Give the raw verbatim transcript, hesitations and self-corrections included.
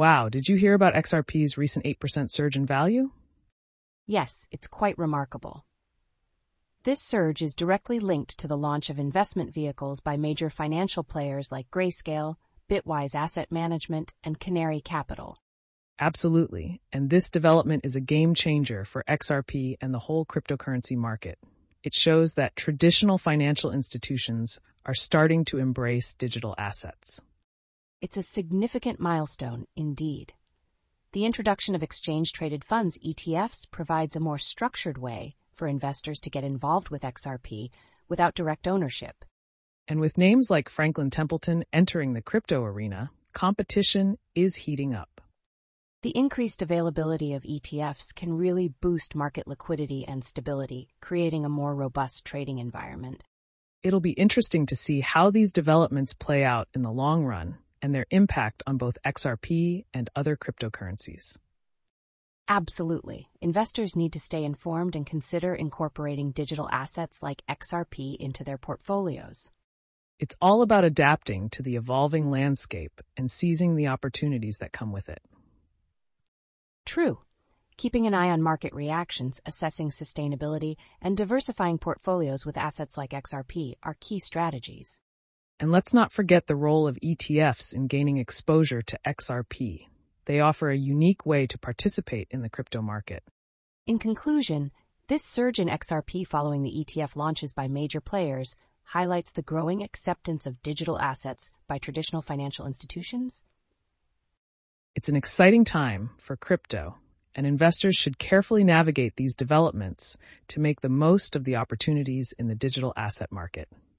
Wow, did you hear about X R P's recent eight percent surge in value? Yes, it's quite remarkable. This surge is directly linked to the launch of investment vehicles by major financial players like Grayscale, Bitwise Asset Management, and Canary Capital. Absolutely, and this development is a game changer for X R P and the whole cryptocurrency market. It shows that traditional financial institutions are starting to embrace digital assets. It's a significant milestone indeed. The introduction of exchange-traded funds, E T Fs, provides a more structured way for investors to get involved with X R P without direct ownership. And with names like Franklin Templeton entering the crypto arena, competition is heating up. The increased availability of E T Fs can really boost market liquidity and stability, creating a more robust trading environment. It'll be interesting to see how these developments play out in the long run and their impact on both X R P and other cryptocurrencies. Absolutely. Investors need to stay informed and consider incorporating digital assets like X R P into their portfolios. It's all about adapting to the evolving landscape and seizing the opportunities that come with it. True. Keeping an eye on market reactions, assessing sustainability, and diversifying portfolios with assets like X R P are key strategies. And let's not forget the role of E T Fs in gaining exposure to X R P. They offer a unique way to participate in the crypto market. In conclusion, this surge in X R P following the E T F launches by major players highlights the growing acceptance of digital assets by traditional financial institutions. It's an exciting time for crypto, and investors should carefully navigate these developments to make the most of the opportunities in the digital asset market.